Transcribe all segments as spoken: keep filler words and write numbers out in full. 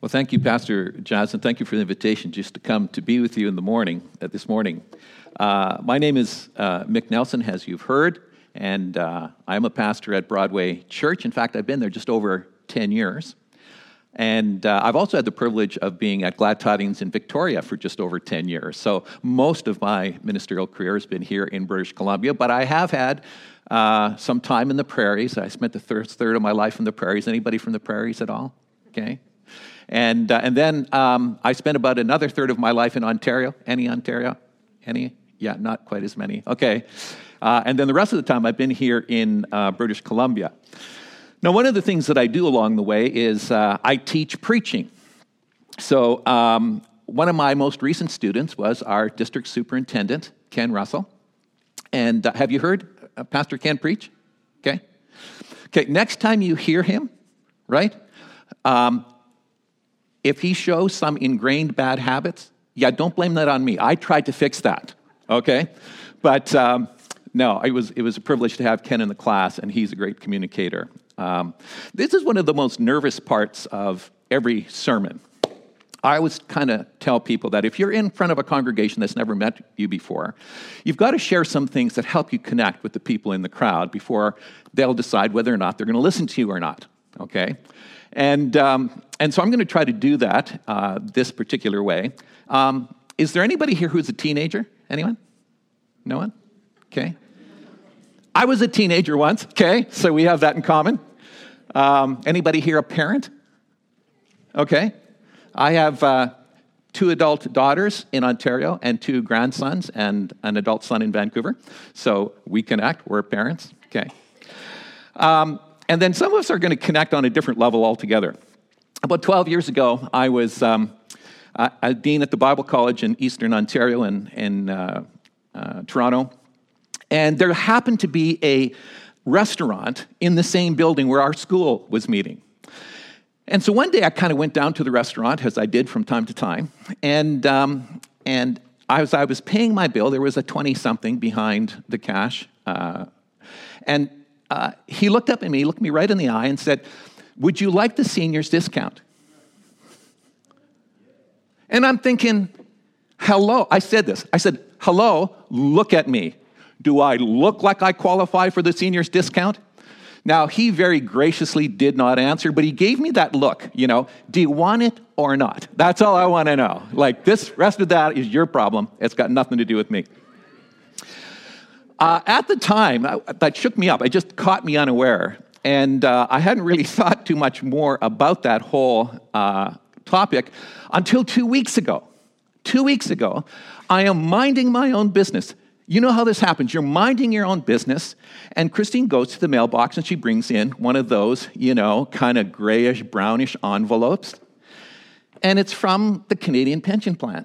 Well, thank you, Pastor Johnson. Thank you for the invitation just to come to be with you in the morning, uh, this morning. Uh, my name is uh, Mick Nelson, as you've heard, and uh, I'm a pastor at Broadway Church. In fact, I've been there just over ten years. And uh, I've also had the privilege of being at Glad Tidings in Victoria for just over ten years. So most of my ministerial career has been here in British Columbia, but I have had uh, some time in the prairies. I spent the first third of my life in the prairies. Anybody from the prairies at all? Okay. And uh, and then um, I spent about another third of my life in Ontario. Any Ontario? Any? Yeah, not quite as many. Okay. Uh, and then the rest of the time I've been here in uh, British Columbia. Now, one of the things that I do along the way is uh, I teach preaching. So um, one of my most recent students was our district superintendent, Ken Russell. And uh, have you heard uh, Pastor Ken preach? Okay. Okay, next time you hear him, right, um, if he shows some ingrained bad habits, yeah, don't blame that on me. I tried to fix that, okay? But um, no, it was it was a privilege to have Ken in the class, and he's a great communicator. Um, this is one of the most nervous parts of every sermon. I always kind of tell people that if you're in front of a congregation that's never met you before, you've got to share some things that help you connect with the people in the crowd before they'll decide whether or not they're going to listen to you or not, okay? And um, and so I'm going to try to do that uh, this particular way. Um, is there anybody here who's a teenager? Anyone? No one? Okay. I was a teenager once, okay, so we have that in common. Um, anybody here a parent? Okay. I have uh, two adult daughters in Ontario and two grandsons and an adult son in Vancouver. So we connect, we're parents, okay. Um, and then some of us are going to connect on a different level altogether. About twelve years ago, I was um, a dean at the Bible College in Eastern Ontario in, in uh, uh, Toronto. And there happened to be a restaurant in the same building where our school was meeting. And so one day I kind of went down to the restaurant, as I did from time to time, and um, and as I was paying my bill, there was a twenty-something behind the cash. Uh, and uh, he looked up at me, looked me right in the eye, and said, "Would you like the seniors discount?" And I'm thinking, hello. I said this. I said, hello, look at me. Do I look like I qualify for the seniors discount? Now, he very graciously did not answer, but he gave me that look, you know, do you want it or not? That's all I want to know. Like, this rest of that is your problem. It's got nothing to do with me. Uh, at the time, I, that shook me up. It just caught me unaware. And uh, I hadn't really thought too much more about that whole uh, topic until two weeks ago. Two weeks ago, I am minding my own business. You know how this happens. You're minding your own business, and Christine goes to the mailbox, and she brings in one of those, you know, kind of grayish, brownish envelopes, and it's from the Canadian Pension Plan.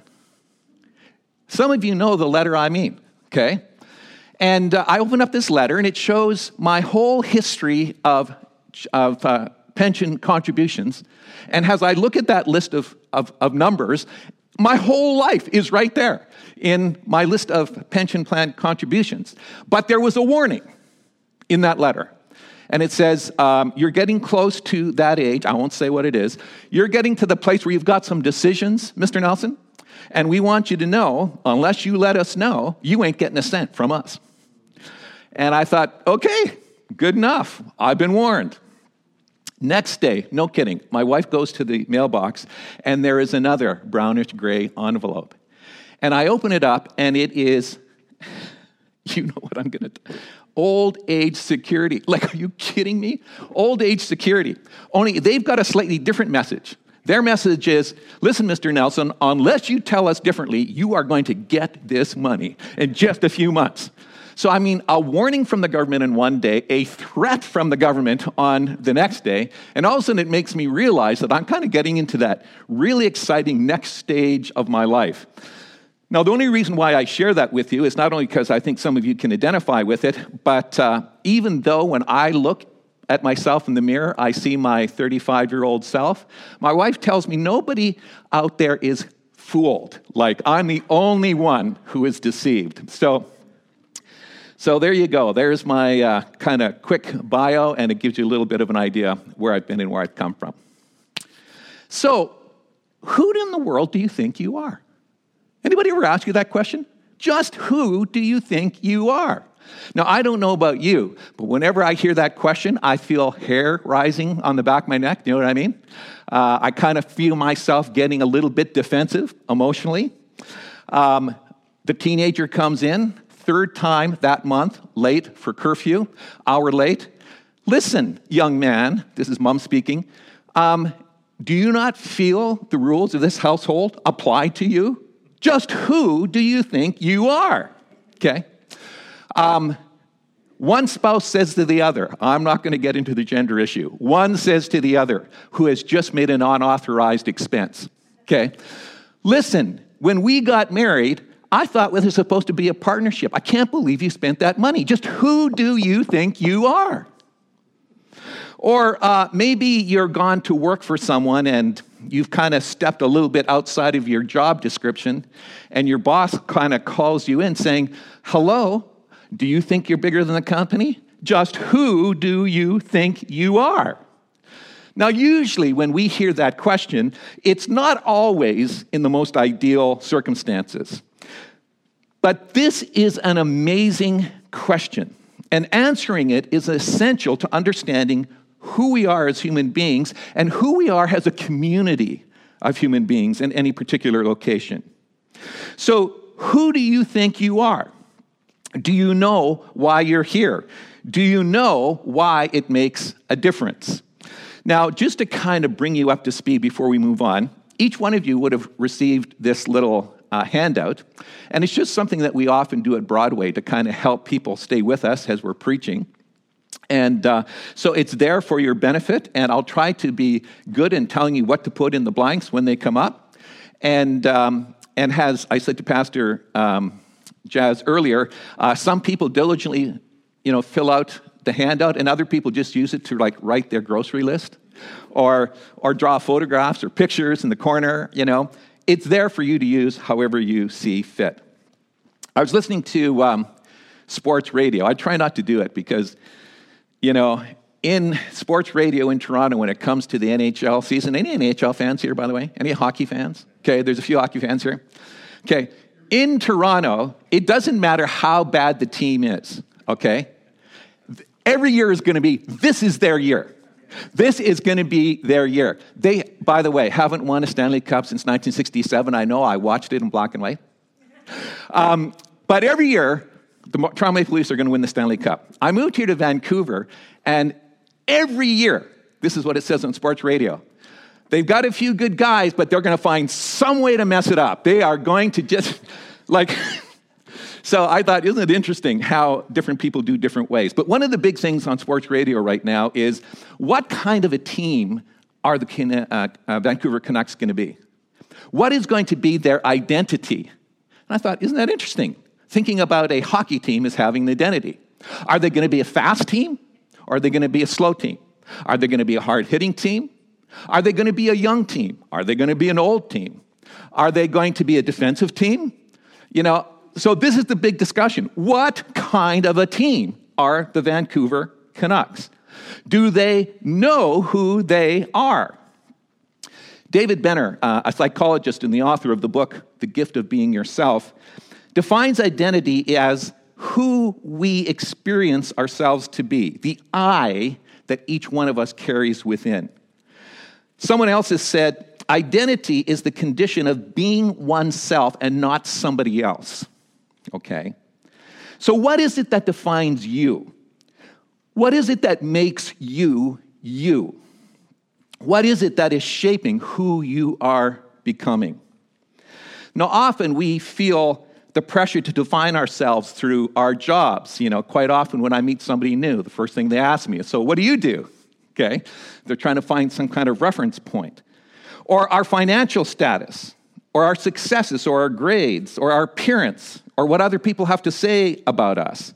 Some of you know the letter I mean, okay? And uh, I open up this letter, and it shows my whole history of, of uh, pension contributions, and as I look at that list of, of, of numbers, my whole life is right there in my list of pension plan contributions. But there was a warning in that letter. And it says, um, you're getting close to that age. I won't say what it is. You're getting to the place where you've got some decisions, Mister Nelson. And we want you to know, unless you let us know, you ain't getting a cent from us. And I thought, okay, good enough. I've been warned. Next day, no kidding, my wife goes to the mailbox, and there is another brownish gray envelope. And I open it up, and it is, you know what I'm going to do, old age security. Like, are you kidding me? Old age security. Only they've got a slightly different message. Their message is, listen, Mister Nelson, unless you tell us differently, you are going to get this money in just a few months. So, I mean, a warning from the government in one day, a threat from the government on the next day, and all of a sudden it makes me realize that I'm kind of getting into that really exciting next stage of my life. Now, the only reason why I share that with you is not only because I think some of you can identify with it, but uh, even though when I look at myself in the mirror, I see my thirty-five-year-old self, my wife tells me nobody out there is fooled. Like, I'm the only one who is deceived. So... So there you go. There's my uh, kind of quick bio, and it gives you a little bit of an idea where I've been and where I've come from. So who in the world do you think you are? Anybody ever ask you that question? Just who do you think you are? Now, I don't know about you, but whenever I hear that question, I feel hair rising on the back of my neck. You know what I mean? Uh, I kind of feel myself getting a little bit defensive emotionally. Um, the teenager comes in, third time that month, late for curfew, hour late. Listen, young man, this is mom speaking, um, do you not feel the rules of this household apply to you? Just who do you think you are? Okay. Um, one spouse says to the other, I'm not going to get into the gender issue. One says to the other, who has just made an unauthorized expense. Okay. Listen, when we got married, I thought this was supposed to be a partnership. I can't believe you spent that money. Just who do you think you are? Or uh, maybe you're gone to work for someone and you've kind of stepped a little bit outside of your job description, and your boss kind of calls you in saying, hello, do you think you're bigger than the company? Just who do you think you are? Now, usually when we hear that question, it's not always in the most ideal circumstances. But this is an amazing question, and answering it is essential to understanding who we are as human beings and who we are as a community of human beings in any particular location. So, who do you think you are? Do you know why you're here? Do you know why it makes a difference? Now, just to kind of bring you up to speed before we move on, each one of you would have received this little uh, handout, and it's just something that we often do at Broadway to kind of help people stay with us as we're preaching. And uh, so it's there for your benefit, and I'll try to be good in telling you what to put in the blanks when they come up. And um, and as I said to Pastor um, Jazz earlier, uh, some people diligently, you know, fill out the handout, and other people just use it to like write their grocery list, or or draw photographs or pictures in the corner. You know, it's there for you to use however you see fit. I was listening to um, sports radio. I try not to do it because, you know, in sports radio in Toronto, when it comes to the N H L season, any N H L fans here, by the way? Any hockey fans? Okay, there's a few hockey fans here. Okay, in Toronto, it doesn't matter how bad the team is, okay? Every year is going to be, this is their year. This is going to be their year. They, by the way, haven't won a Stanley Cup since nineteen sixty-seven. I know, I watched it in black and white. Um, but every year, the Toronto Maple Leafs are going to win the Stanley Cup. I moved here to Vancouver, and every year, this is what it says on sports radio, they've got a few good guys, but they're going to find some way to mess it up. They are going to just, like... So I thought, isn't it interesting how different people do different ways? But one of the big things on sports radio right now is, what kind of a team are the uh, uh, Vancouver Canucks going to be? What is going to be their identity? And I thought, isn't that interesting? Thinking about a hockey team as having an identity. Are they going to be a fast team? Or are they going to be a slow team? Are they going to be a hard-hitting team? Are they going to be a young team? Are they going to be an old team? Are they going to be a defensive team? You know, so this is the big discussion. What kind of a team are the Vancouver Canucks? Do they know who they are? David Benner, uh, a psychologist and the author of the book, The Gift of Being Yourself, defines identity as who we experience ourselves to be, the I that each one of us carries within. Someone else has said, identity is the condition of being oneself and not somebody else. Okay? So what is it that defines you? What is it that makes you you? What is it that is shaping who you are becoming? Now, often we feel the pressure to define ourselves through our jobs. You know, quite often when I meet somebody new, the first thing they ask me is, so what do you do? Okay? They're trying to find some kind of reference point. Or our financial status, or our successes, or our grades, or our appearance, or what other people have to say about us.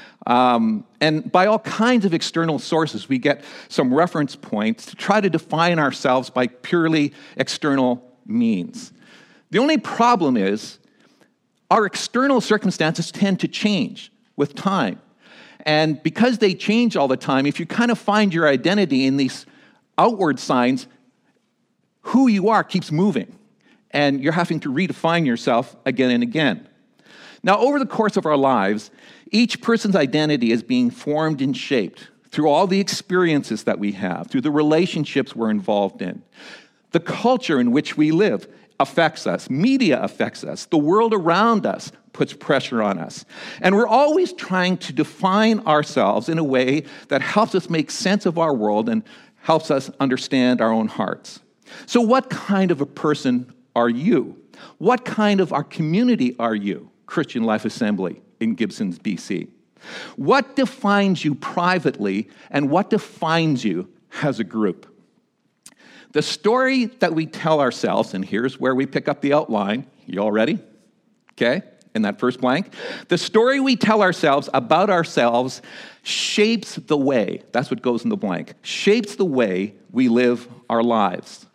Um, and by all kinds of external sources, we get some reference points to try to define ourselves by purely external means. The only problem is our external circumstances tend to change with time. And because they change all the time, if you kind of find your identity in these outward signs, who you are keeps moving. and you're having to redefine yourself again and again. Now, over the course of our lives, each person's identity is being formed and shaped through all the experiences that we have, through the relationships we're involved in. The culture in which we live affects us. Media affects us. The world around us puts pressure on us. And we're always trying to define ourselves in a way that helps us make sense of our world and helps us understand our own hearts. So what kind of a person are you? What kind of our community are you, Christian Life Assembly in Gibsons, B C? What defines you privately, and what defines you as a group? The story that we tell ourselves, and here's where we pick up the outline. You all ready? Okay, in that first blank. The story we tell ourselves about ourselves shapes the way, that's what goes in the blank, shapes the way we live our lives.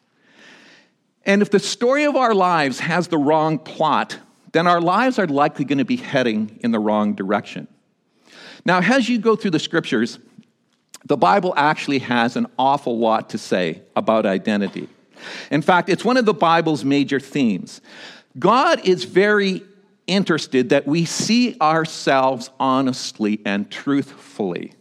And if the story of our lives has the wrong plot, then our lives are likely going to be heading in the wrong direction. Now, as you go through the scriptures, the Bible actually has an awful lot to say about identity. In fact, it's one of the Bible's major themes. God is very interested that we see ourselves honestly and truthfully.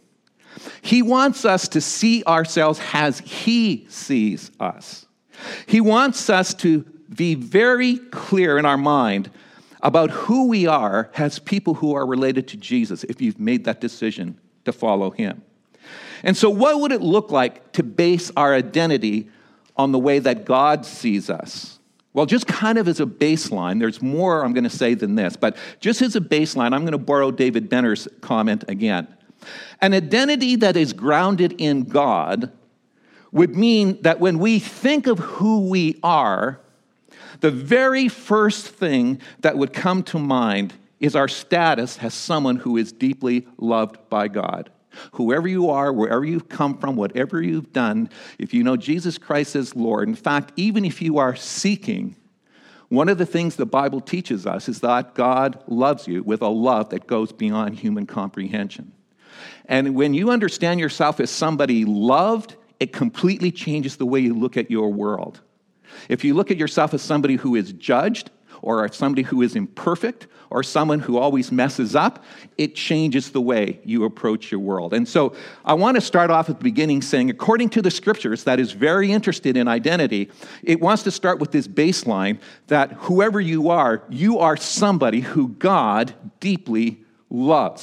He wants us to see ourselves as He sees us. He wants us to be very clear in our mind about who we are as people who are related to Jesus if you've made that decision to follow Him. And so what would it look like to base our identity on the way that God sees us? Well, just kind of as a baseline, there's more I'm going to say than this, but just as a baseline, I'm going to borrow David Benner's comment again. An identity that is grounded in God would mean that when we think of who we are, the very first thing that would come to mind is our status as someone who is deeply loved by God. Whoever you are, wherever you've come from, whatever you've done, if you know Jesus Christ as Lord, in fact, even if you are seeking, one of the things the Bible teaches us is that God loves you with a love that goes beyond human comprehension. And when you understand yourself as somebody loved, it completely changes the way you look at your world. If you look at yourself as somebody who is judged, or as somebody who is imperfect, or someone who always messes up, it changes the way you approach your world. And so I want to start off at the beginning saying, according to the scriptures that is very interested in identity, it wants to start with this baseline that whoever you are, you are somebody who God deeply loves.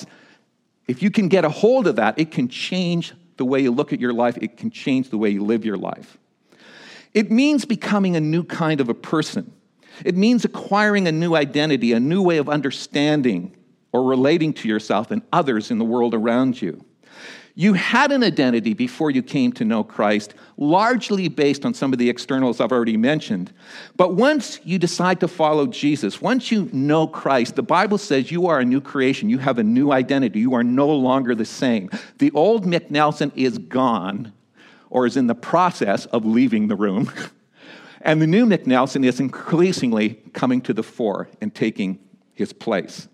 If you can get a hold of that, it can change the way you look at your life. It can change the way you live your life. It means becoming a new kind of a person. It means acquiring a new identity, a new way of understanding or relating to yourself and others in the world around you. You had an identity before you came to know Christ, largely based on some of the externals I've already mentioned. But once you decide to follow Jesus, once you know Christ, the Bible says you are a new creation. You have a new identity. You are no longer the same. The old Mick Nelson is gone, or is in the process of leaving the room. And the new Mick Nelson is increasingly coming to the fore and taking his place.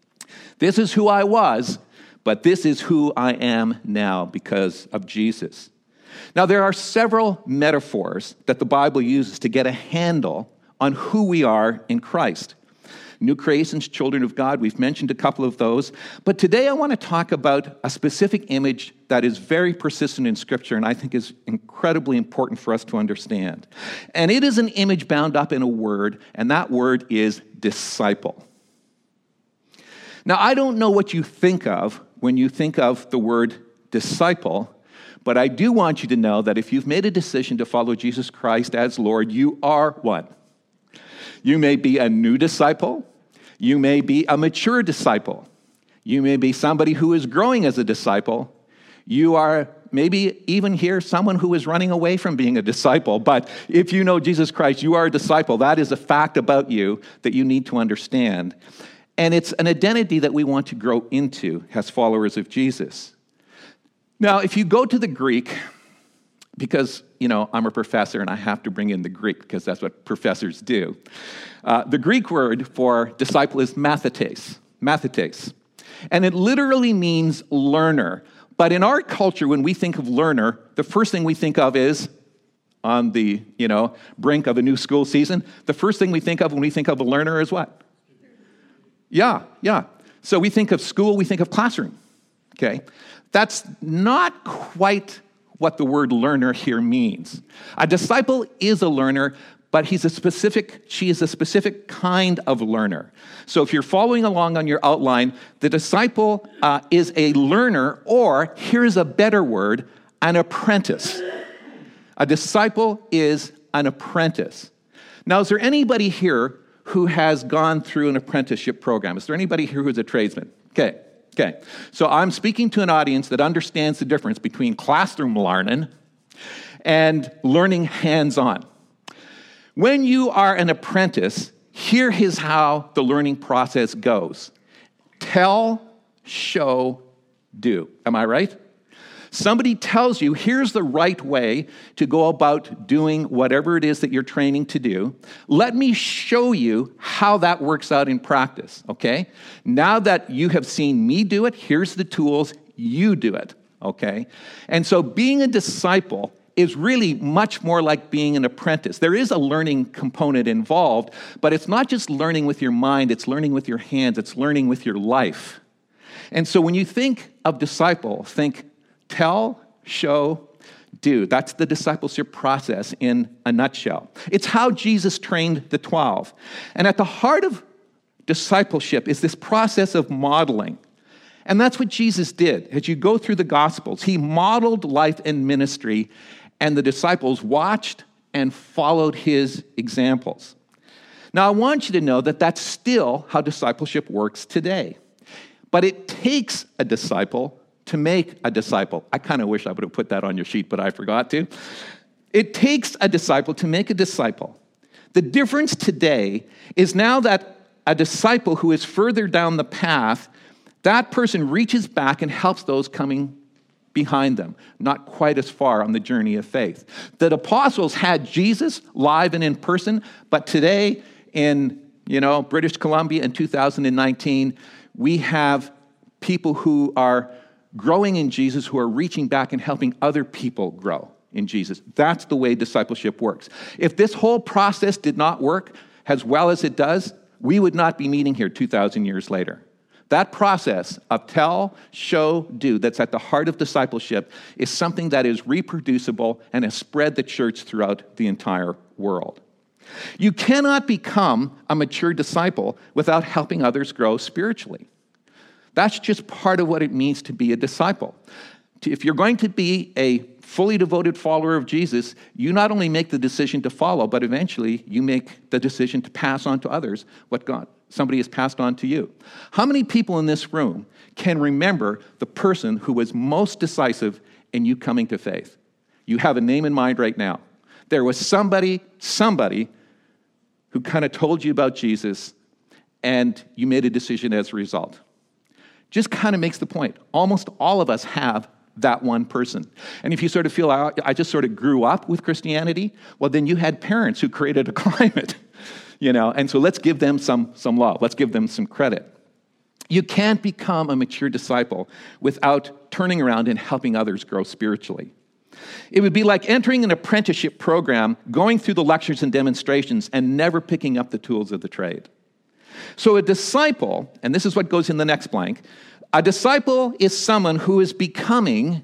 This is who I was, but this is who I am now because of Jesus. Now, there are several metaphors that the Bible uses to get a handle on who we are in Christ. New creations, children of God, we've mentioned a couple of those. But today I want to talk about a specific image that is very persistent in Scripture and I think is incredibly important for us to understand. And it is an image bound up in a word, and that word is disciple. Now, I don't know what you think of when you think of the word disciple, but I do want you to know that if you've made a decision to follow Jesus Christ as Lord, you are what? You may be a new disciple. You may be a mature disciple. You may be somebody who is growing as a disciple. You are maybe even here someone who is running away from being a disciple. But if you know Jesus Christ, you are a disciple. That is a fact about you that you need to understand. And it's an identity that we want to grow into as followers of Jesus. Now, if you go to the Greek, because, you know, I'm a professor and I have to bring in the Greek because that's what professors do. Uh, the Greek word for disciple is mathetes, mathetes. And it literally means learner. But in our culture, when we think of learner, the first thing we think of is on the, you know, brink of a new school season, the first thing we think of when we think of a learner is what? Yeah, yeah. So we think of school, we think of classroom, okay? That's not quite what the word learner here means. A disciple is a learner, but he's a specific, she is a specific kind of learner. So if you're following along on your outline, the disciple uh, is a learner, or here's a better word, an apprentice. A disciple is an apprentice. Now, is there anybody here who has gone through an apprenticeship program? Is there anybody here who's a tradesman? Okay, okay. So I'm speaking to an audience that understands the difference between classroom learning and learning hands-on. When you are an apprentice, here is how the learning process goes. Tell, show, do. Am I right? Somebody tells you, here's the right way to go about doing whatever it is that you're training to do. Let me show you how that works out in practice, okay? Now that you have seen me do it, here's the tools, you do it, okay? And so being a disciple is really much more like being an apprentice. There is a learning component involved, but it's not just learning with your mind, it's learning with your hands, it's learning with your life. And so when you think of disciple, think tell, show, do. That's the discipleship process in a nutshell. It's how Jesus trained the twelve. And at the heart of discipleship is this process of modeling. And that's what Jesus did. As you go through the Gospels, he modeled life and ministry, and the disciples watched and followed his examples. Now, I want you to know that that's still how discipleship works today. But it takes a disciple to make a disciple. I kind of wish I would have put that on your sheet, but I forgot to. It takes a disciple to make a disciple. The difference today is now that a disciple who is further down the path, that person reaches back and helps those coming behind them, not quite as far on the journey of faith. The apostles had Jesus live and in person, but today in, you know, British Columbia in two thousand nineteen, we have people who are growing in Jesus, who are reaching back and helping other people grow in Jesus. That's the way discipleship works. If this whole process did not work as well as it does, we would not be meeting here two thousand years later. That process of tell, show, do, that's at the heart of discipleship, is something that is reproducible and has spread the church throughout the entire world. You cannot become a mature disciple without helping others grow spiritually. That's just part of what it means to be a disciple. If you're going to be a fully devoted follower of Jesus, you not only make the decision to follow, but eventually you make the decision to pass on to others what God, somebody has passed on to you. How many people in this room can remember the person who was most decisive in you coming to faith? You have a name in mind right now. There was somebody, somebody who kind of told you about Jesus, and you made a decision as a result. Just kind of makes the point. Almost all of us have that one person. And if you sort of feel, I just sort of grew up with Christianity, well, then you had parents who created a climate, you know, and so let's give them some, some love. Let's give them some credit. You can't become a mature disciple without turning around and helping others grow spiritually. It would be like entering an apprenticeship program, going through the lectures and demonstrations, and never picking up the tools of the trade. So a disciple, and this is what goes in the next blank, a disciple is someone who is becoming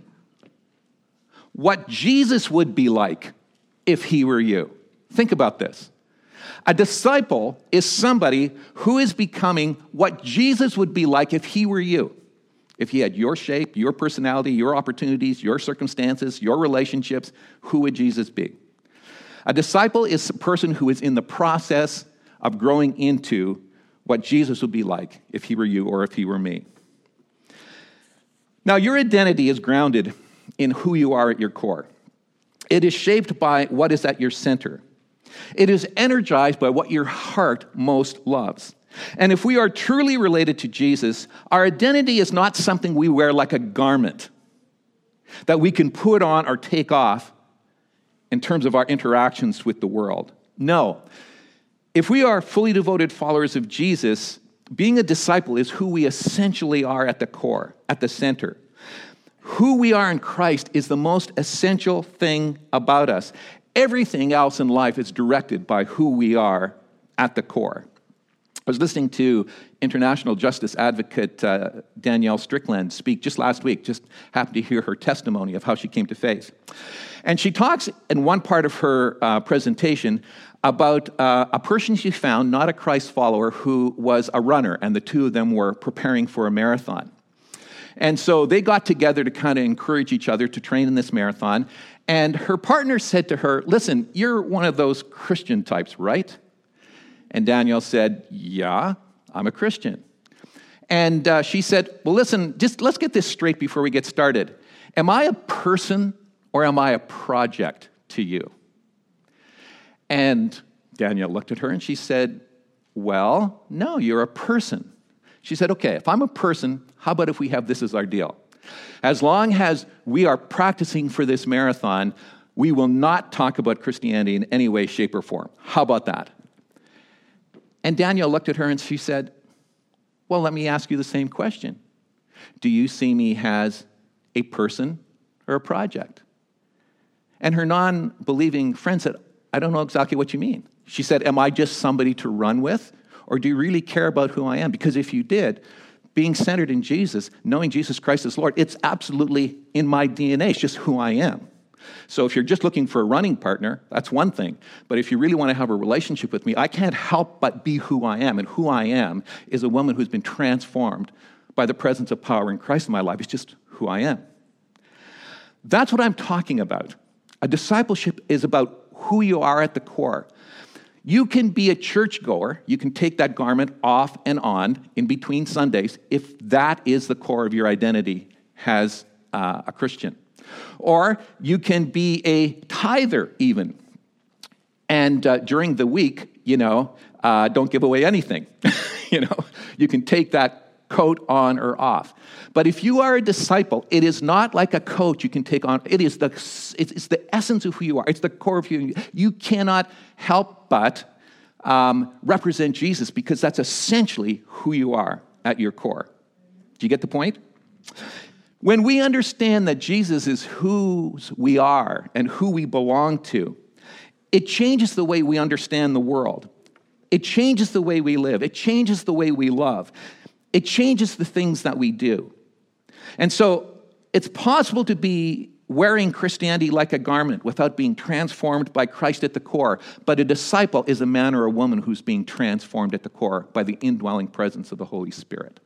what Jesus would be like if he were you. Think about this. A disciple is somebody who is becoming what Jesus would be like if he were you. If he had your shape, your personality, your opportunities, your circumstances, your relationships, who would Jesus be? A disciple is a person who is in the process of growing into what Jesus would be like if he were you or if he were me. Now, your identity is grounded in who you are at your core. It is shaped by what is at your center. It is energized by what your heart most loves. And if we are truly related to Jesus, our identity is not something we wear like a garment that we can put on or take off in terms of our interactions with the world. No. If we are fully devoted followers of Jesus, being a disciple is who we essentially are at the core, at the center. Who we are in Christ is the most essential thing about us. Everything else in life is directed by who we are at the core. I was listening to international justice advocate uh, Danielle Strickland speak just last week, just happened to hear her testimony of how she came to faith. And she talks in one part of her uh, presentation about uh, a person she found, not a Christ follower, who was a runner, and the two of them were preparing for a marathon. And so they got together to kind of encourage each other to train in this marathon, and her partner said to her, "Listen, you're one of those Christian types, right?" And Danielle said, "Yeah, I'm a Christian." And uh, she said, "Well, listen, just let's get this straight before we get started. Am I a person or am I a project to you?" And Danielle looked at her and she said, "Well, no, you're a person." She said, "Okay, if I'm a person, how about if we have this as our deal? As long as we are practicing for this marathon, we will not talk about Christianity in any way, shape, or form. How about that?" And Danielle looked at her and she said, "Well, let me ask you the same question. Do you see me as a person or a project?" And her non-believing friend said, "I don't know exactly what you mean." She said, "Am I just somebody to run with? Or do you really care about who I am? Because if you did, being centered in Jesus, knowing Jesus Christ as Lord, it's absolutely in my D N A. It's just who I am. So if you're just looking for a running partner, that's one thing. But if you really want to have a relationship with me, I can't help but be who I am. And who I am is a woman who's been transformed by the presence of power in Christ in my life. It's just who I am." That's what I'm talking about. A discipleship is about who you are at the core. You can be a churchgoer. You can take that garment off and on in between Sundays if that is the core of your identity as uh, a Christian. Or you can be a tither even. And uh, during the week, you know, uh, don't give away anything. you know, you can take that coat on or off. But if you are a disciple, it is not like a coat you can take on. It is the it's the essence of who you are. It's the core of you. You cannot help but um, represent Jesus because that's essentially who you are at your core. Do you get the point? When we understand that Jesus is who we are and who we belong to, it changes the way we understand the world. It changes the way we live. It changes the way we love. It changes the things that we do. And so it's possible to be wearing Christianity like a garment without being transformed by Christ at the core. But a disciple is a man or a woman who's being transformed at the core by the indwelling presence of the Holy Spirit.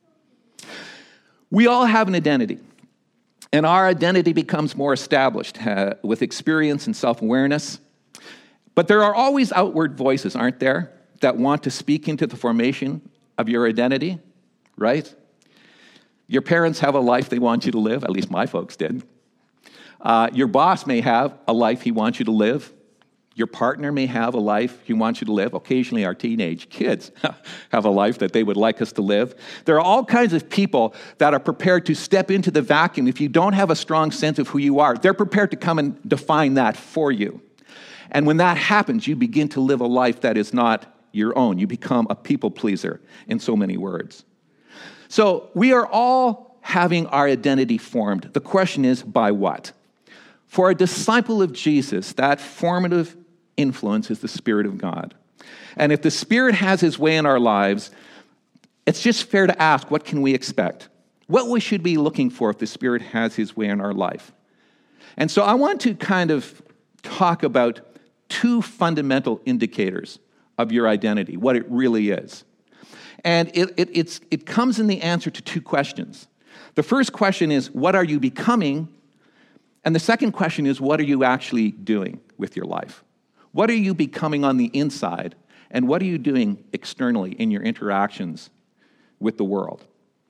We all have an identity, and our identity becomes more established uh, with experience and self-awareness. But there are always outward voices, aren't there, that want to speak into the formation of your identity, right? Your parents have a life they want you to live, at least my folks did. Uh, your boss may have a life he wants you to live. Your partner may have a life he wants you to live. Occasionally, our teenage kids have a life that they would like us to live. There are all kinds of people that are prepared to step into the vacuum. If you don't have a strong sense of who you are, they're prepared to come and define that for you. And when that happens, you begin to live a life that is not your own. You become a people pleaser, in so many words. So we are all having our identity formed. The question is, by what? For a disciple of Jesus, that formative influence is the Spirit of God. And if the Spirit has his way in our lives, it's just fair to ask, what can we expect? What we should be looking for if the Spirit has his way in our life? And so I want to kind of talk about two fundamental indicators of your identity, what it really is. And it, it, it's, it comes in the answer to two questions. The first question is, what are you becoming? And the second question is, what are you actually doing with your life? What are you becoming on the inside? And what are you doing externally in your interactions with the world?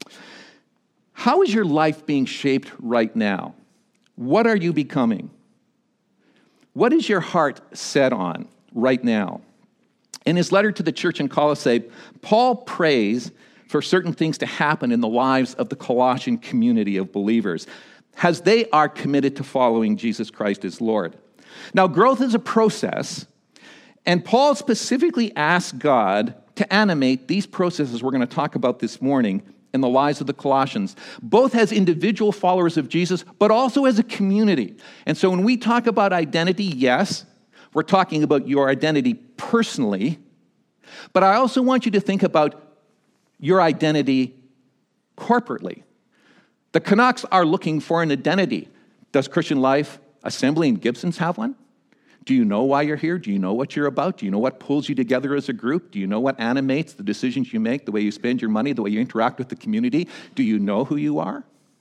How is your life being shaped right now? What are you becoming? What is your heart set on right now? In his letter to the church in Colossae, Paul prays for certain things to happen in the lives of the Colossian community of believers as they are committed to following Jesus Christ as Lord. Now, growth is a process, and Paul specifically asks God to animate these processes we're going to talk about this morning in the lives of the Colossians, both as individual followers of Jesus, but also as a community. And so when we talk about identity, yes, we're talking about your identity personally, but I also want you to think about your identity corporately. The Canucks are looking for an identity. Does Christian Life Assembly in Gibsons have one? Do you know why you're here? Do you know what you're about? Do you know what pulls you together as a group? Do you know what animates the decisions you make, the way you spend your money, the way you interact with the community? Do you know who you are?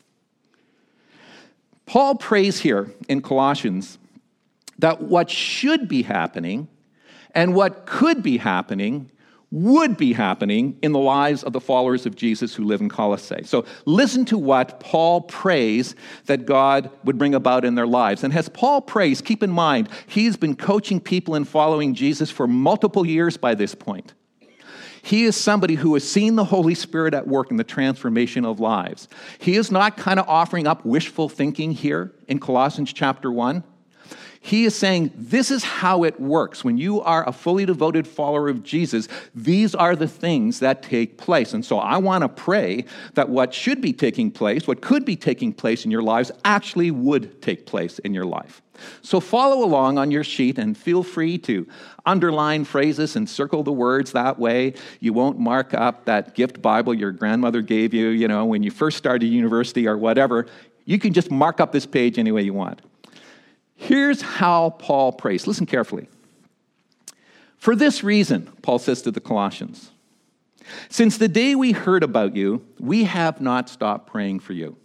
Paul prays here in Colossians that what should be happening and what could be happening would be happening in the lives of the followers of Jesus who live in Colossae. So listen to what Paul prays that God would bring about in their lives. And as Paul prays, keep in mind, he's been coaching people in following Jesus for multiple years by this point. He is somebody who has seen the Holy Spirit at work in the transformation of lives. He is not kind of offering up wishful thinking here in Colossians chapter one. He is saying, this is how it works. When you are a fully devoted follower of Jesus, these are the things that take place. And so I want to pray that what should be taking place, what could be taking place in your lives, actually would take place in your life. So follow along on your sheet and feel free to underline phrases and circle the words that way. You won't mark up that gift Bible your grandmother gave you, you know, when you first started university or whatever. You can just mark up this page any way you want. Here's how Paul prays. Listen carefully. For this reason, Paul says to the Colossians, since the day we heard about you, we have not stopped praying for you.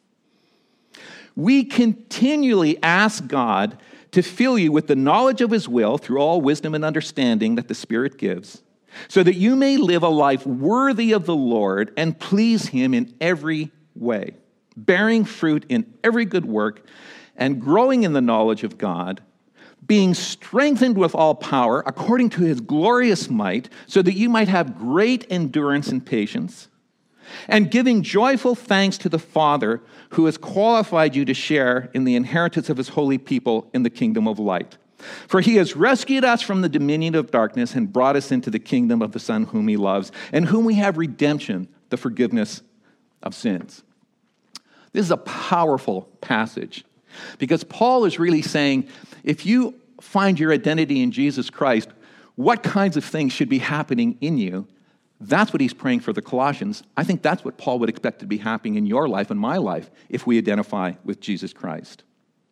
We continually ask God to fill you with the knowledge of his will through all wisdom and understanding that the Spirit gives, so that you may live a life worthy of the Lord and please him in every way, bearing fruit in every good work and growing in the knowledge of God, being strengthened with all power according to his glorious might, so that you might have great endurance and patience, and giving joyful thanks to the Father who has qualified you to share in the inheritance of his holy people in the kingdom of light. For he has rescued us from the dominion of darkness and brought us into the kingdom of the Son whom he loves, and whom we have redemption, the forgiveness of sins. This is a powerful passage. Because Paul is really saying, if you find your identity in Jesus Christ, what kinds of things should be happening in you? That's what he's praying for the Colossians. I think that's what Paul would expect to be happening in your life and my life if we identify with Jesus Christ.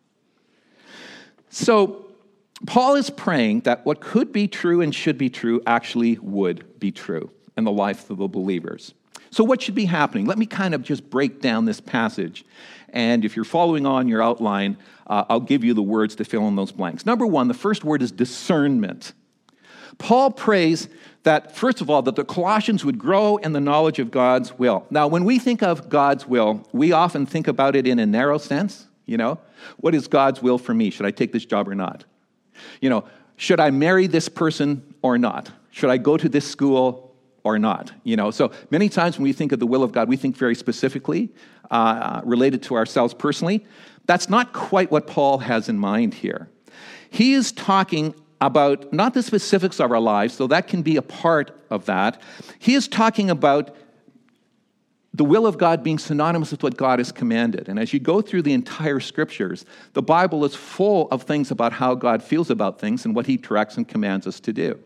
So Paul is praying that what could be true and should be true actually would be true in the life of the believers. So what should be happening? Let me kind of just break down this passage. And if you're following on your outline, uh, I'll give you the words to fill in those blanks. Number one, the first word is discernment. Paul prays that, first of all, that the Colossians would grow in the knowledge of God's will. Now, when we think of God's will, we often think about it in a narrow sense. You know, what is God's will for me? Should I take this job or not? You know, should I marry this person or not? Should I go to this school or not? You know, so many times when we think of the will of God, we think very specifically uh, related to ourselves personally. That's not quite what Paul has in mind here. He is talking about not the specifics of our lives, though that can be a part of that. He is talking about the will of God being synonymous with what God has commanded. And as you go through the entire scriptures, the Bible is full of things about how God feels about things and what he directs and commands us to do.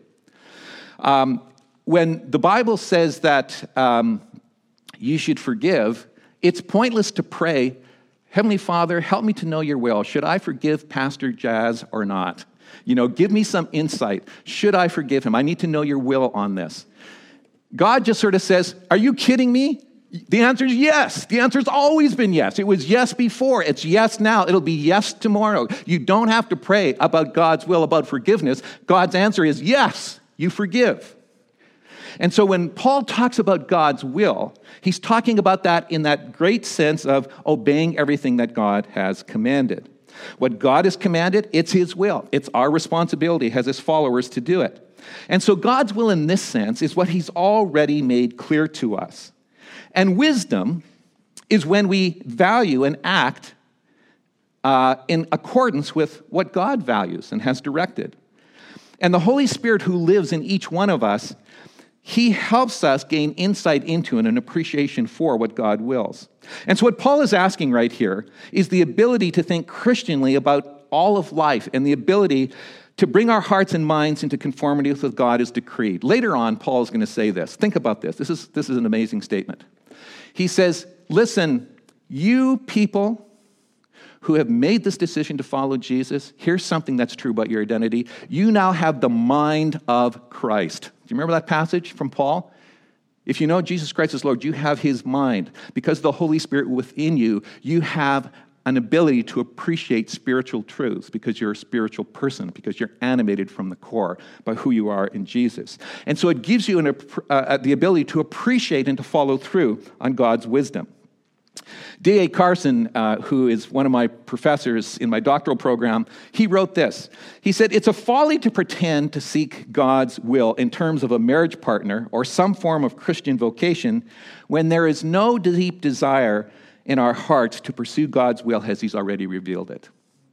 Um, when the Bible says that um, you should forgive, it's pointless to pray, Heavenly Father, help me to know your will. Should I forgive Pastor Jazz or not? You know, give me some insight. Should I forgive him? I need to know your will on this. God just sort of says, are you kidding me? The answer is yes. The answer has always been yes. It was yes before. It's yes now. It'll be yes tomorrow. You don't have to pray about God's will, about forgiveness. God's answer is yes, you forgive. And so when Paul talks about God's will, he's talking about that in that great sense of obeying everything that God has commanded. What God has commanded, it's his will. It's our responsibility as his followers to do it. And so God's will in this sense is what he's already made clear to us. And wisdom is when we value and act uh, in accordance with what God values and has directed. And the Holy Spirit who lives in each one of us he helps us gain insight into and an appreciation for what God wills. And so what Paul is asking right here is the ability to think Christianly about all of life and the ability to bring our hearts and minds into conformity with what God has decreed. Later on, Paul is going to say this. Think about this. This is, this is an amazing statement. He says, listen, you people who have made this decision to follow Jesus, here's something that's true about your identity. You now have the mind of Christ. Do you remember that passage from Paul? If you know Jesus Christ as Lord, you have his mind. Because of the Holy Spirit within you, you have an ability to appreciate spiritual truths because you're a spiritual person, because you're animated from the core by who you are in Jesus. And so it gives you an, uh, the ability to appreciate and to follow through on God's wisdom. D A Carson, uh, who is one of my professors in my doctoral program, he wrote this. He said, it's a folly to pretend to seek God's will in terms of a marriage partner or some form of Christian vocation when there is no deep desire in our hearts to pursue God's will as he's already revealed it.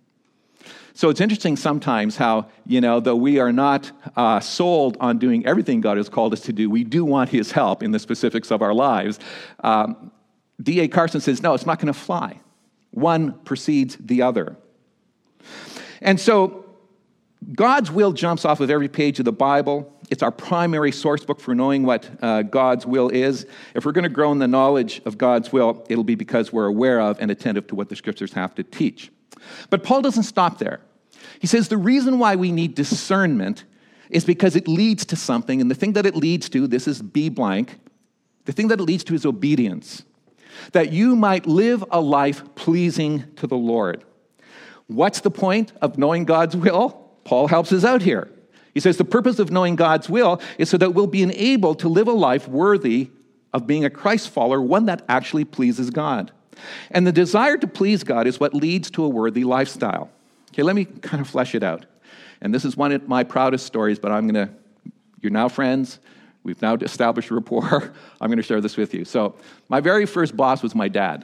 So it's interesting sometimes how, you know, though we are not uh, sold on doing everything God has called us to do, we do want his help in the specifics of our lives. Um, D A Carson says, no, it's not going to fly. One precedes the other. And so God's will jumps off of every page of the Bible. It's our primary source book for knowing what uh, God's will is. If we're going to grow in the knowledge of God's will, it'll be because we're aware of and attentive to what the scriptures have to teach. But Paul doesn't stop there. He says the reason why we need discernment is because it leads to something, and the thing that it leads to, this is B blank, the thing that it leads to is obedience. That you might live a life pleasing to the Lord. What's the point of knowing God's will? Paul helps us out here. He says the purpose of knowing God's will is so that we'll be able to live a life worthy of being a Christ follower, one that actually pleases God. And the desire to please God is what leads to a worthy lifestyle. Okay, let me kind of flesh it out. And this is one of my proudest stories, but I'm going to, you're now friends. We've now established a rapport. I'm going to share this with you. So my very first boss was my dad.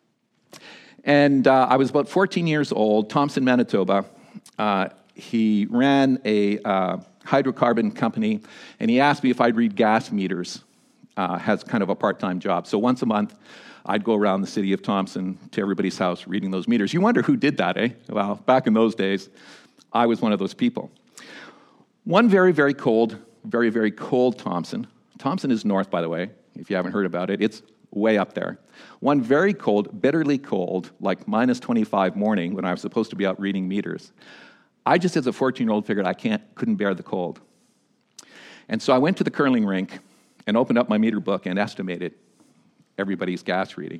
And uh, I was about fourteen years old, Thompson, Manitoba. Uh, he ran a uh, hydrocarbon company, and he asked me if I'd read gas meters uh, as kind of a part-time job. So once a month, I'd go around the city of Thompson to everybody's house reading those meters. You wonder who did that, eh? Well, back in those days, I was one of those people. One very, very cold Very, very cold Thompson. Thompson is north, by the way, if you haven't heard about it. It's way up there. One very cold, bitterly cold, like minus twenty-five morning when I was supposed to be out reading meters. I just, as a fourteen-year-old, figured I can't, couldn't bear the cold. And so I went to the curling rink and opened up my meter book and estimated everybody's gas reading.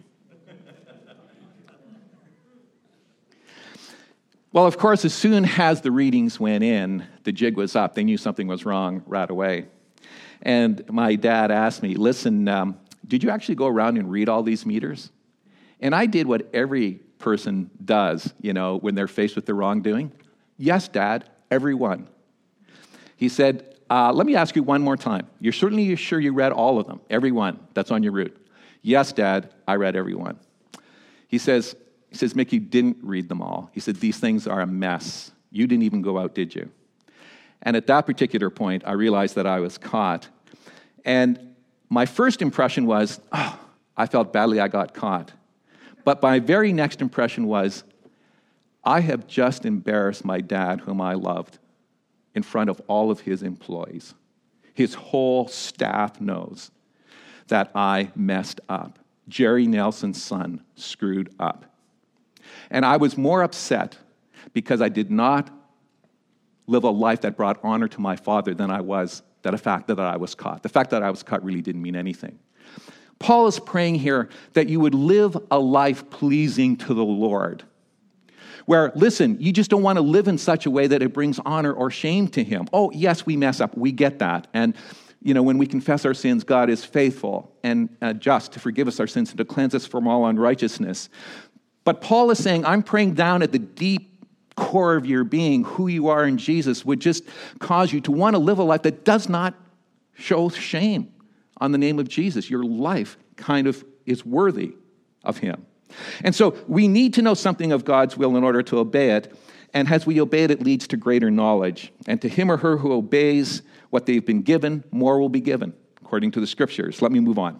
Well, of course, as soon as the readings went in, the jig was up. They knew something was wrong right away. And my dad asked me, listen, um, did you actually go around and read all these meters? And I did what every person does, you know, when they're faced with the wrongdoing. Yes, Dad, every one. He said, uh, let me ask you one more time. You're certainly sure you read all of them, every one that's on your route? Yes, Dad, I read every one. He says, He says, Mick, you didn't read them all. He said, these things are a mess. You didn't even go out, did you? And at that particular point, I realized that I was caught. And my first impression was, oh, I felt badly I got caught. But my very next impression was, I have just embarrassed my dad, whom I loved, in front of all of his employees. His whole staff knows that I messed up. Jerry Nelson's son screwed up. And I was more upset because I did not live a life that brought honor to my father than I was that the fact that I was caught. The fact that I was caught really didn't mean anything. Paul is praying here that you would live a life pleasing to the Lord. Where, listen, you just don't want to live in such a way that it brings honor or shame to him. Oh, yes, we mess up. We get that. And, you know, when we confess our sins, God is faithful and uh, just to forgive us our sins and to cleanse us from all unrighteousness. But Paul is saying, I'm praying down at the deep core of your being, who you are in Jesus would just cause you to want to live a life that does not show shame on the name of Jesus. Your life kind of is worthy of him. And so we need to know something of God's will in order to obey it. And as we obey it, it leads to greater knowledge. And to him or her who obeys what they've been given, more will be given. according to the scriptures. Let me move on.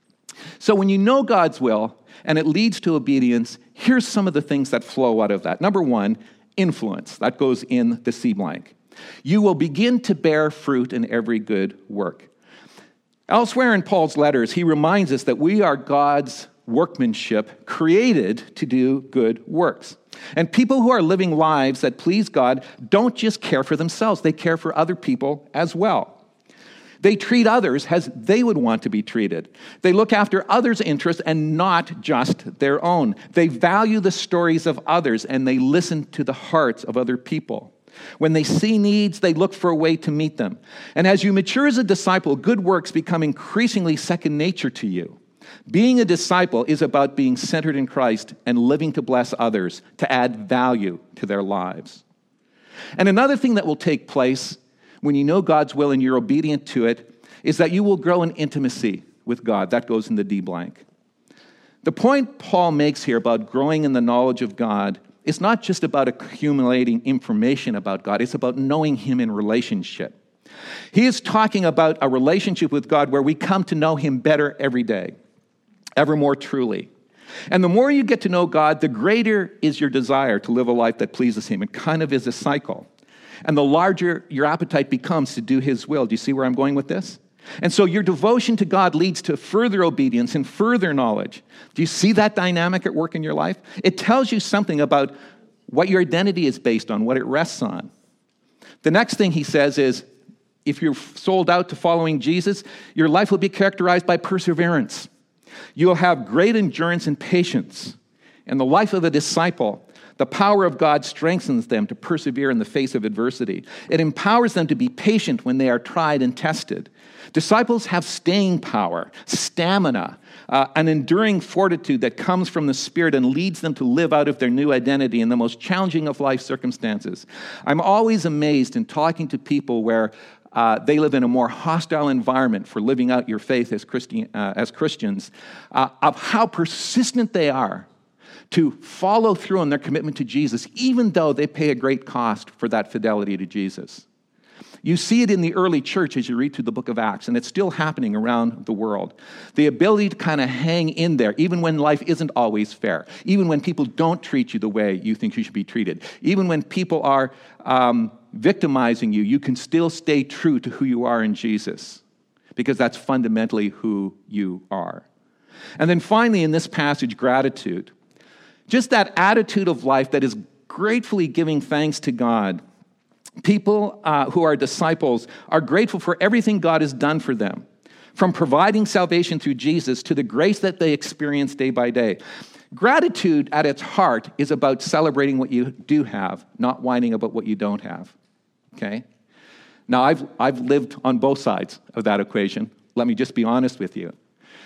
So when you know God's will and it leads to obedience, here's some of the things that flow out of that. Number one, influence. That goes in the C blank. You will begin to bear fruit in every good work. Elsewhere in Paul's letters, he reminds us that we are God's workmanship created to do good works. And people who are living lives that please God don't just care for themselves, they care for other people as well. They treat others as they would want to be treated. They look after others' interests and not just their own. They value the stories of others and they listen to the hearts of other people. When they see needs, they look for a way to meet them. And as you mature as a disciple, good works become increasingly second nature to you. Being a disciple is about being centered in Christ and living to bless others, to add value to their lives. And another thing that will take place when you know God's will and you're obedient to it is that you will grow in intimacy with God. That goes in the D blank. The point Paul makes here about growing in the knowledge of God is not just about accumulating information about God. It's about knowing Him in relationship. He is talking about a relationship with God where we come to know Him better every day, ever more truly. And the more you get to know God, the greater is your desire to live a life that pleases Him. It kind of is a cycle. And the larger your appetite becomes to do His will. Do you see where I'm going with this? And so your devotion to God leads to further obedience and further knowledge. Do you see that dynamic at work in your life? It tells you something about what your identity is based on, what it rests on. The next thing he says is, if you're sold out to following Jesus, your life will be characterized by perseverance. You'll have great endurance and patience. In the life of a disciple, the power of God strengthens them to persevere in the face of adversity. It empowers them to be patient when they are tried and tested. Disciples have staying power, stamina, uh, an enduring fortitude that comes from the Spirit and leads them to live out of their new identity in the most challenging of life circumstances. I'm always amazed in talking to people where uh, they live in a more hostile environment for living out your faith as, Christi- uh, as Christians, uh, of how persistent they are to follow through on their commitment to Jesus, even though they pay a great cost for that fidelity to Jesus. You see it in the early church as you read through the book of Acts, and it's still happening around the world. The ability to kind of hang in there, even when life isn't always fair, even when people don't treat you the way you think you should be treated, even when people are um, victimizing you, you can still stay true to who you are in Jesus, because that's fundamentally who you are. And then finally, in this passage, gratitude. Just that attitude of life that is gratefully giving thanks to God. People uh, who are disciples are grateful for everything God has done for them, from providing salvation through Jesus to the grace that they experience day by day. Gratitude at its heart is about celebrating what you do have, not whining about what you don't have. Okay? Now, I've, I've lived on both sides of that equation. Let me just be honest with you.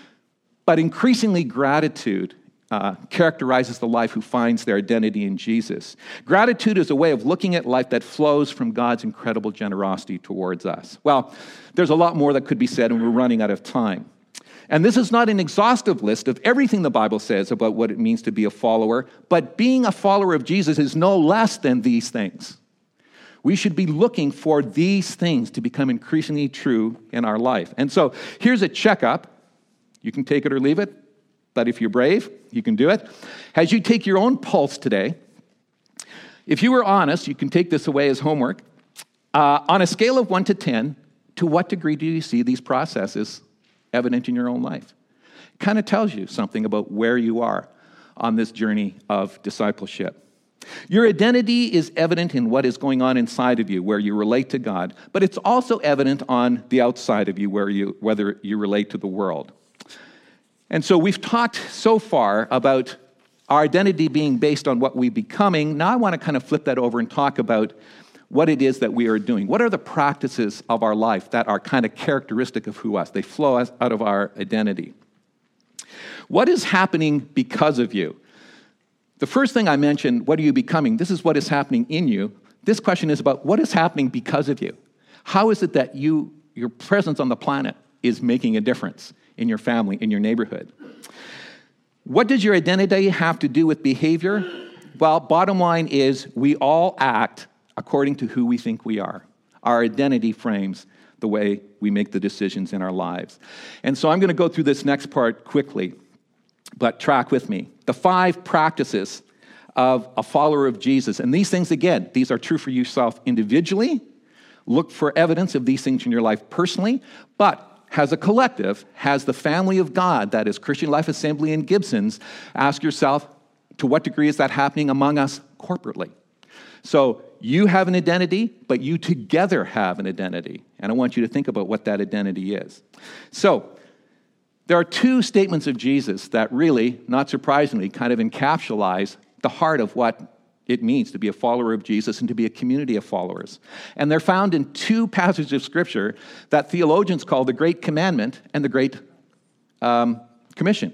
But increasingly, gratitude Uh, characterizes the life who finds their identity in Jesus. Gratitude is a way of looking at life that flows from God's incredible generosity towards us. Well, there's a lot more that could be said, and we're running out of time. And this is not an exhaustive list of everything the Bible says about what it means to be a follower, but being a follower of Jesus is no less than these things. We should be looking for these things to become increasingly true in our life. And so here's a checkup. You can take it or leave it. But if you're brave, you can do it. As you take your own pulse today, if you were honest, you can take this away as homework. Uh, on a scale of one to ten, to what degree do you see these processes evident in your own life? It kind of tells you something about where you are on this journey of discipleship. Your identity is evident in what is going on inside of you, where you relate to God, but it's also evident on the outside of you, where you, whether you relate to the world. And so we've talked so far about our identity being based on what we're becoming. Now I want to kind of flip that over and talk about what it is that we are doing. What are the practices of our life that are kind of characteristic of who us? They flow out of our identity. What is happening because of you? The first thing I mentioned, what are you becoming? This is what is happening in you. This question is about what is happening because of you. How is it that you, your presence on the planet is making a difference in your family, in your neighborhood? What does your identity have to do with behavior? Well, bottom line is we all act according to who we think we are. Our identity frames the way we make the decisions in our lives. And so I'm going to go through this next part quickly, but track with me. The five practices of a follower of Jesus. And these things, again, these are true for yourself individually. Look for evidence of these things in your life personally, but as a collective, as the family of God, that is Christian Life Assembly and Gibsons, ask yourself, to what degree is that happening among us corporately? So you have an identity, but you together have an identity. And I want you to think about what that identity is. So there are two statements of Jesus that really, not surprisingly, kind of encapsulate the heart of what it means to be a follower of Jesus and to be a community of followers. And they're found in two passages of Scripture that theologians call the Great Commandment and the Great um, Commission.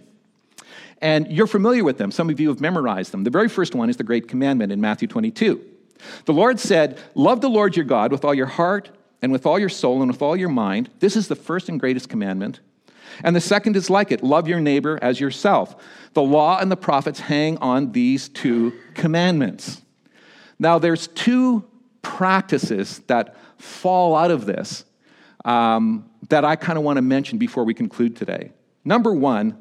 And you're familiar with them. Some of you have memorized them. The very first one is the Great Commandment in Matthew twenty-two. The Lord said, "Love the Lord your God with all your heart and with all your soul and with all your mind. This is the first and greatest commandment. And the second is like it, love your neighbor as yourself. The law and the prophets hang on these two commandments." Now, there's two practices that fall out of this um, that I kind of want to mention before we conclude today. Number one,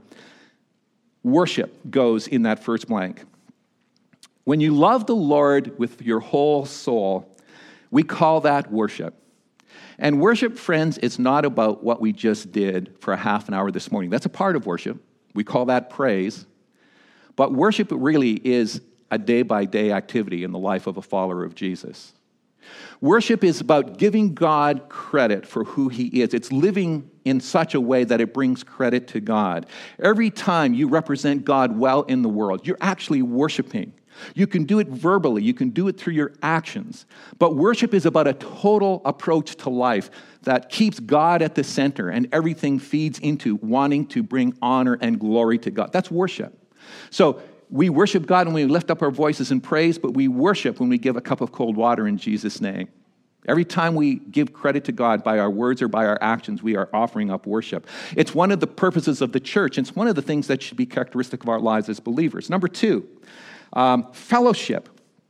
worship goes in that first blank. When you love the Lord with your whole soul, we call that worship. And worship, friends, is not about what we just did for a half an hour this morning. That's a part of worship. We call that praise. But worship really is a day-by-day activity in the life of a follower of Jesus. Worship is about giving God credit for who he is. It's living in such a way that it brings credit to God. Every time you represent God well in the world, you're actually worshiping. You can do it verbally. You can do it through your actions. But worship is about a total approach to life that keeps God at the center and everything feeds into wanting to bring honor and glory to God. That's worship. So we worship God when we lift up our voices in praise, but we worship when we give a cup of cold water in Jesus' name. Every time we give credit to God by our words or by our actions, we are offering up worship. It's one of the purposes of the church. It's one of the things that should be characteristic of our lives as believers. Number two, Um, fellowship.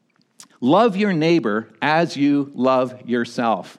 Love your neighbor as you love yourself.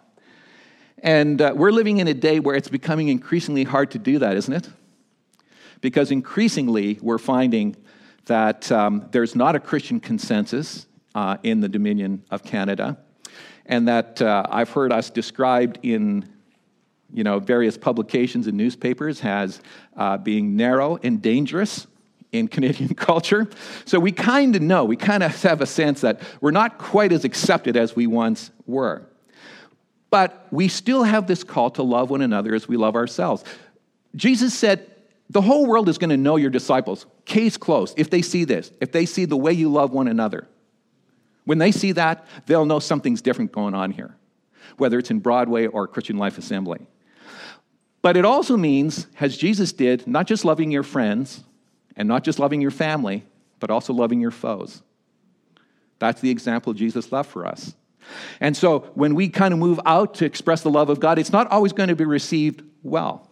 And uh, we're living in a day where it's becoming increasingly hard to do that, isn't it? Because increasingly we're finding that um, there's not a Christian consensus uh, in the Dominion of Canada, and that uh, I've heard us described in you know, various publications and newspapers as uh, being narrow and dangerous in Canadian culture. So we kind of know, we kind of have a sense that we're not quite as accepted as we once were. But we still have this call to love one another as we love ourselves. Jesus said, the whole world is going to know your disciples. Case closed. If they see this, if they see the way you love one another, when they see that, they'll know something's different going on here, whether it's in Broadway or Christian Life Assembly. But it also means, as Jesus did, not just loving your friends, and not just loving your family, but also loving your foes. That's the example Jesus left for us. And so when we kind of move out to express the love of God, it's not always going to be received well.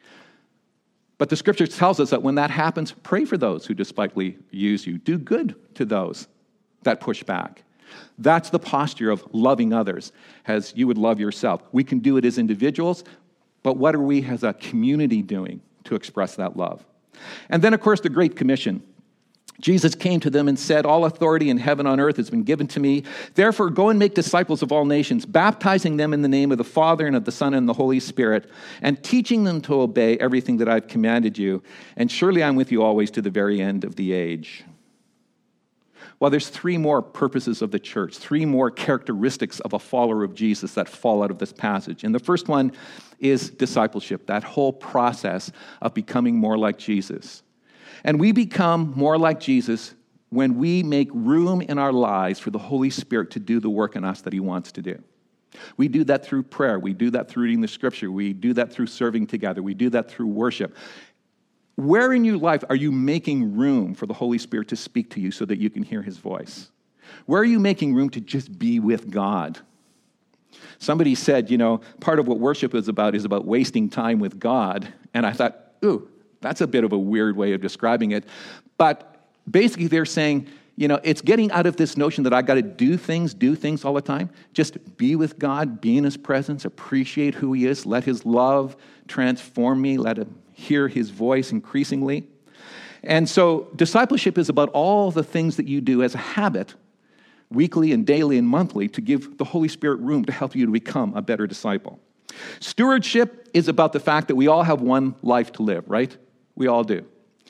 But the Scripture tells us that when that happens, pray for those who despitefully use you. Do good to those that push back. That's the posture of loving others as you would love yourself. We can do it as individuals, but what are we as a community doing to express that love? And then, of course, the Great Commission. Jesus came to them and said, "All authority in heaven and on earth has been given to me. Therefore, go and make disciples of all nations, baptizing them in the name of the Father and of the Son and the Holy Spirit, and teaching them to obey everything that I've commanded you. And surely I'm with you always to the very end of the age." Well, there's three more purposes of the church, three more characteristics of a follower of Jesus that fall out of this passage. And the first one is discipleship, that whole process of becoming more like Jesus. And we become more like Jesus when we make room in our lives for the Holy Spirit to do the work in us that he wants to do. We do that through prayer. We do that through reading the Scripture. We do that through serving together. We do that through worship. Where in your life are you making room for the Holy Spirit to speak to you so that you can hear his voice? Where are you making room to just be with God? Somebody said, you know, part of what worship is about is about wasting time with God. And I thought, ooh, that's a bit of a weird way of describing it. But basically they're saying, You know, it's getting out of this notion that I got to do things, do things all the time. Just be with God, be in his presence, appreciate who he is, let his love transform me, let him hear his voice increasingly. And so discipleship is about all the things that you do as a habit, weekly and daily and monthly, to give the Holy Spirit room to help you to become a better disciple. Stewardship is about the fact that we all have one life to live, right? We all do.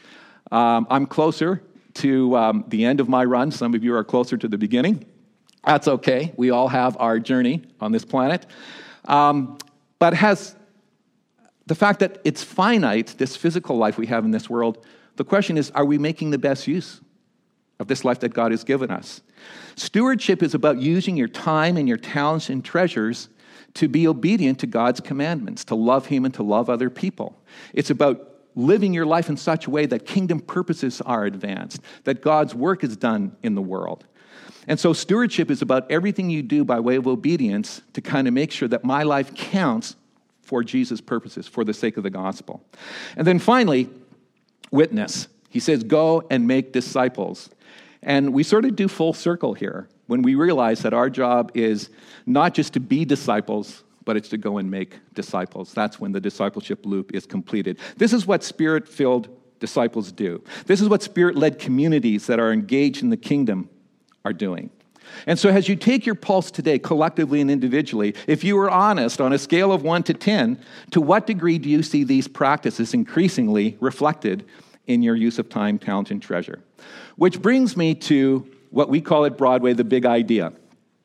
Um, I'm closer to um, the end of my run. Some of you are closer to the beginning. That's okay. We all have our journey on this planet. Um, but has the fact that it's finite, this physical life we have in this world, the question is, are we making the best use of this life that God has given us? Stewardship is about using your time and your talents and treasures to be obedient to God's commandments, to love him and to love other people. It's about living your life in such a way that kingdom purposes are advanced, that God's work is done in the world. And so stewardship is about everything you do by way of obedience to kind of make sure that my life counts for Jesus' purposes, for the sake of the gospel. And then finally, witness. He says, go and make disciples. And we sort of do full circle here when we realize that our job is not just to be disciples, but it's to go and make disciples. That's when the discipleship loop is completed. This is what Spirit-filled disciples do. This is what Spirit-led communities that are engaged in the kingdom are doing. And so as you take your pulse today, collectively and individually, if you were honest on a scale of one to ten, to what degree do you see these practices increasingly reflected in your use of time, talent, and treasure? Which brings me to what we call at Broadway the big idea.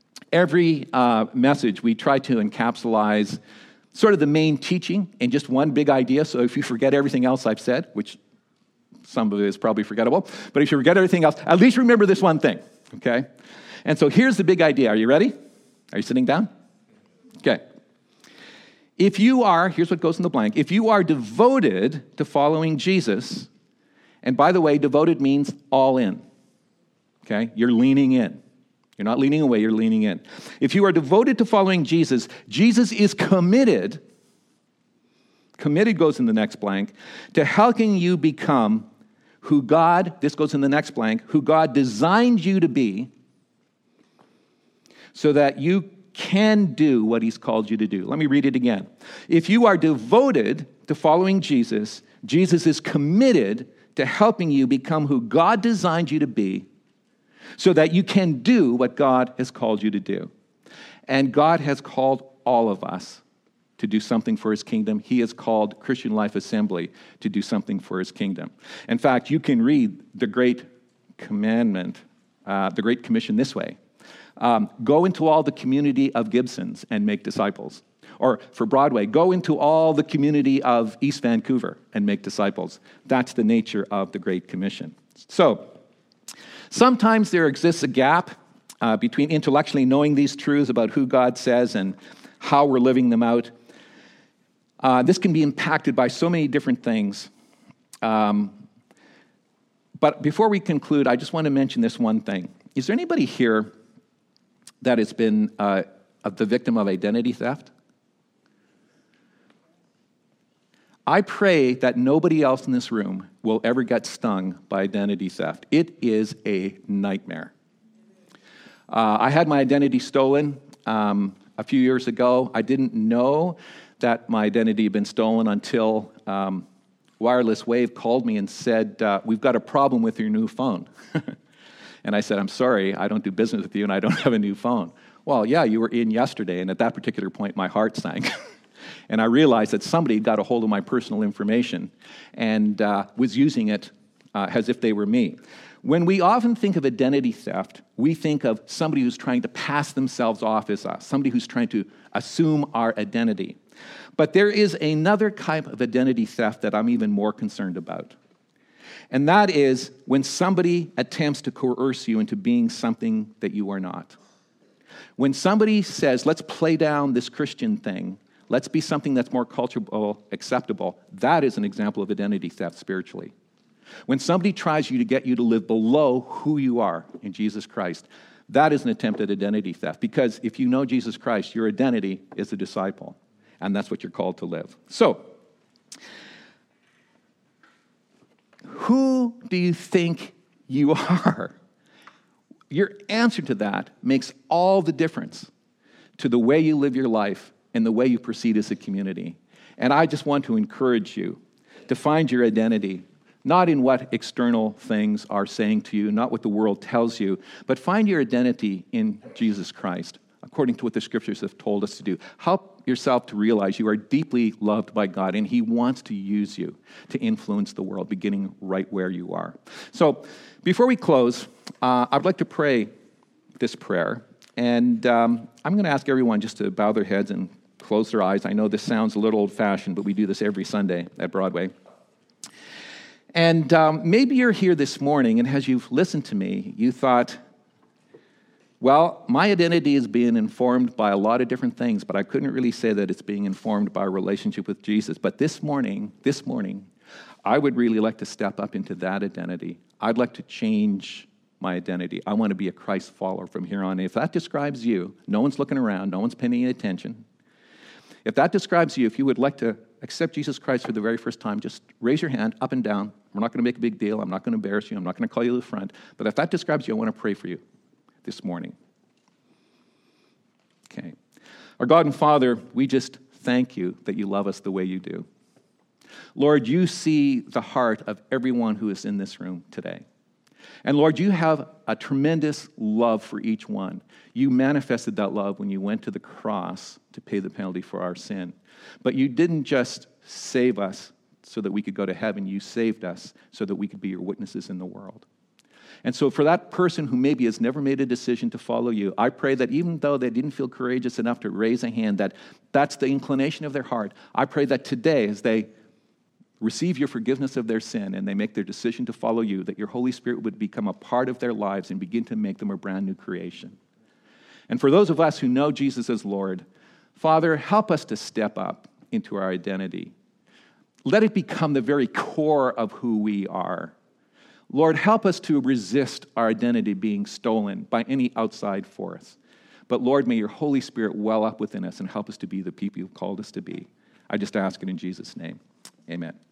Every uh, message, we try to encapsulize sort of the main teaching in just one big idea. So if you forget everything else I've said, which some of it is probably forgettable, but if you forget everything else, at least remember this one thing, okay? And so here's the big idea. Are you ready? Are you sitting down? Okay. If you are, here's what goes in the blank, if you are devoted to following Jesus, and by the way, devoted means all in, okay? You're leaning in. You're not leaning away, you're leaning in. If you are devoted to following Jesus, Jesus is committed, committed goes in the next blank, to helping you become who God, this goes in the next blank, who God designed you to be so that you can do what he's called you to do. Let me read it again. If you are devoted to following Jesus, Jesus is committed to helping you become who God designed you to be so that you can do what God has called you to do. And God has called all of us to do something for his kingdom. He has called Christian Life Assembly to do something for his kingdom. In fact, you can read the Great Commandment, uh, the Great Commission this way. Um, go into all the community of Gibsons and make disciples. Or for Broadway, go into all the community of East Vancouver and make disciples. That's the nature of the Great Commission. So, sometimes there exists a gap uh, between intellectually knowing these truths about who God says and how we're living them out. Uh, this can be impacted by so many different things. Um, but before we conclude, I just want to mention this one thing. Is there anybody here that has been uh, the victim of identity theft? I pray that nobody else in this room will ever get stung by identity theft. It is a nightmare. Uh, I had my identity stolen um, a few years ago. I didn't know that my identity had been stolen until um, Wireless Wave called me and said, uh, we've got a problem with your new phone. And I said, I'm sorry, I don't do business with you and I don't have a new phone. Well, yeah, you were in yesterday, and at that particular point, my heart sank. And I realized that somebody got a hold of my personal information and uh, was using it uh, as if they were me. When we often think of identity theft, we think of somebody who's trying to pass themselves off as us, somebody who's trying to assume our identity. But there is another type of identity theft that I'm even more concerned about. And that is when somebody attempts to coerce you into being something that you are not. When somebody says, let's play down this Christian thing, let's be something that's more cultural, acceptable, that is an example of identity theft spiritually. When somebody tries you to get you to live below who you are in Jesus Christ, that is an attempt at identity theft. Because if you know Jesus Christ, your identity is a disciple. And that's what you're called to live. So, who do you think you are? Your answer to that makes all the difference to the way you live your life and the way you proceed as a community. And I just want to encourage you to find your identity, not in what external things are saying to you, not what the world tells you, but find your identity in Jesus Christ, according to what the scriptures have told us to do. Help yourself to realize you are deeply loved by God, and he wants to use you to influence the world, beginning right where you are. So before we close, uh, I'd like to pray this prayer. And um, I'm going to ask everyone just to bow their heads and close their eyes. I know this sounds a little old-fashioned, but we do this every Sunday at Broadway. And um, maybe you're here this morning, and as you've listened to me, you thought, well, my identity is being informed by a lot of different things, but I couldn't really say that it's being informed by a relationship with Jesus. But this morning, this morning, I would really like to step up into that identity. I'd like to change my identity. I want to be a Christ follower from here on. If that describes you, no one's looking around, no one's paying any attention. If that describes you, if you would like to accept Jesus Christ for the very first time, just raise your hand up and down. We're not going to make a big deal. I'm not going to embarrass you. I'm not going to call you to the front. But if that describes you, I want to pray for you this morning. Okay. Our God and Father, we just thank you that you love us the way you do. Lord, you see the heart of everyone who is in this room today. And Lord, you have a tremendous love for each one. You manifested that love when you went to the cross to pay the penalty for our sin. But you didn't just save us so that we could go to heaven. You saved us so that we could be your witnesses in the world. And so for that person who maybe has never made a decision to follow you, I pray that even though they didn't feel courageous enough to raise a hand, that that's the inclination of their heart. I pray that today, as they receive your forgiveness of their sin and they make their decision to follow you, that your Holy Spirit would become a part of their lives and begin to make them a brand new creation. And for those of us who know Jesus as Lord, Father, help us to step up into our identity. Let it become the very core of who we are. Lord, help us to resist our identity being stolen by any outside force. But Lord, may your Holy Spirit well up within us and help us to be the people you've called us to be. I just ask it in Jesus' name. Amen.